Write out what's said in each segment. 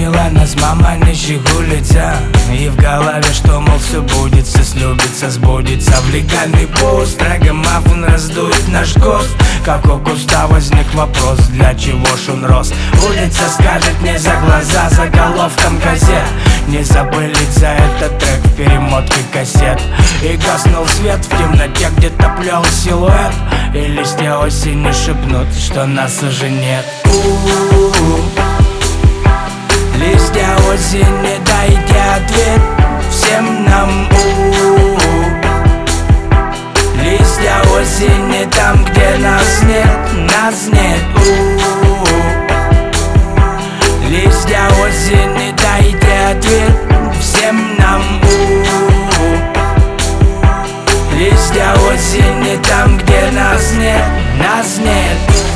Кормила нас мама не щегулица, и в голове, что, мол, все будется, слюбится, сбудется. В легальный пост рагамафон раздует наш гост. Как у куста возник вопрос, для чего ж он рос. Улица скажет мне за глаза, заголовком газет. Не забыли за этот трек в перемотке кассет. И гаснул свет в темноте, где-то плел силуэт. И листья осени шепнут, что нас уже нет. Листья осени, дайте ответ всем нам. Листья осени, там, где нас нет, нас нет. Листья осени, дайте ответ всем нам. Листья осени, там, где нас нет, нас нет.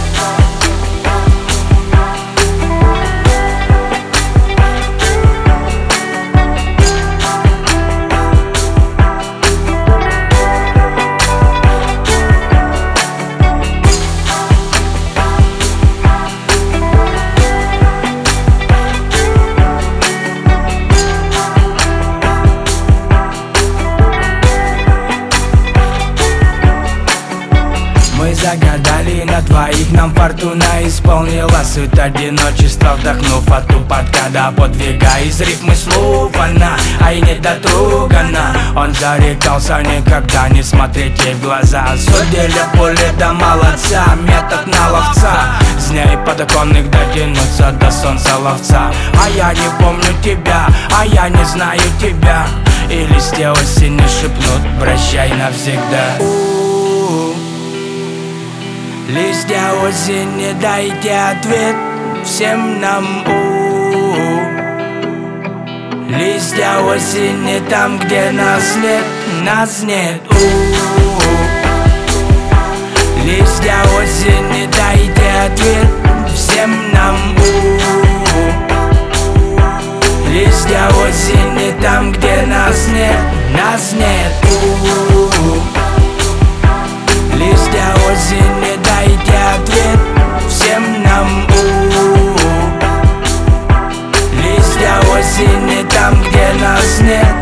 Мы загадали на двоих, нам фортуна исполнила суть одиночества, вдохнув от упадка до подвига. Из рифмы слов она, ай недотругана. Он зарекался никогда не смотреть ей в глаза. Судили пули до молодца, метод на ловца. С ней подоконник дотянуться до солнца ловца. А я не помню тебя, а я не знаю тебя. И листья осени шепнут, прощай навсегда. Листья осени, дайте ответ всем нам. Листья осени, там, где нас нет, нас нет. Листья осени, дайте ответ всем нам. Листья осени, там, где нас нет, нас нет. Листья осени, дайте ответ всем нам. Листья осени, там, где нас нет.